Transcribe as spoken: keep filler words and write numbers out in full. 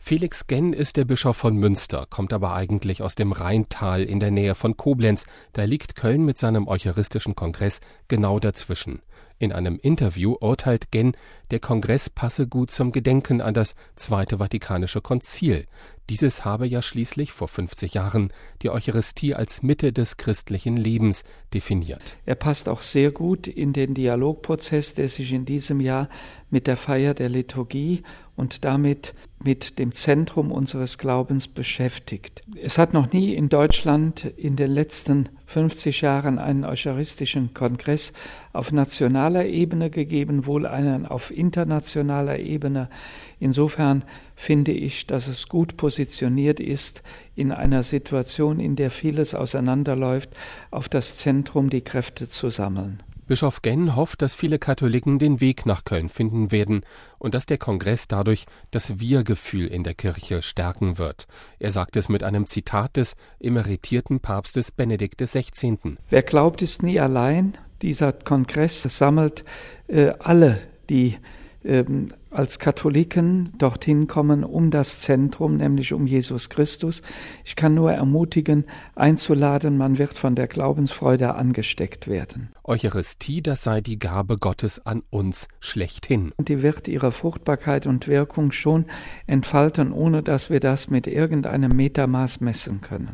Felix Genn ist der Bischof von Münster, kommt aber eigentlich aus dem Rheintal in der Nähe von Koblenz. Da liegt Köln mit seinem eucharistischen Kongress genau dazwischen. In einem Interview urteilt Genn, der Kongress passe gut zum Gedenken an das Zweite Vatikanische Konzil. Dieses habe ja schließlich vor fünfzig Jahren die Eucharistie als Mitte des christlichen Lebens definiert. Er passt auch sehr gut in den Dialogprozess, der sich in diesem Jahr mit der Feier der Liturgie und damit mit dem Zentrum unseres Glaubens beschäftigt. Es hat noch nie in Deutschland in den letzten fünfzig Jahren einen eucharistischen Kongress auf nationaler Ebene gegeben, wohl einen auf internationaler Ebene. Insofern finde ich, dass es gut positioniert ist, in einer Situation, in der vieles auseinanderläuft, auf das Zentrum die Kräfte zu sammeln. Bischof Genn hofft, dass viele Katholiken den Weg nach Köln finden werden und dass der Kongress dadurch das Wir-Gefühl in der Kirche stärken wird. Er sagt es mit einem Zitat des emeritierten Papstes Benedikt der Sechzehnten. Wer glaubt, ist nie allein. Dieser Kongress sammelt äh, alle, die ähm, als Katholiken dorthin kommen, um das Zentrum, nämlich um Jesus Christus. Ich kann nur ermutigen, einzuladen, man wird von der Glaubensfreude angesteckt werden. Eucharistie, das sei die Gabe Gottes an uns schlechthin. Und die wird ihre Fruchtbarkeit und Wirkung schon entfalten, ohne dass wir das mit irgendeinem Metermaß messen können.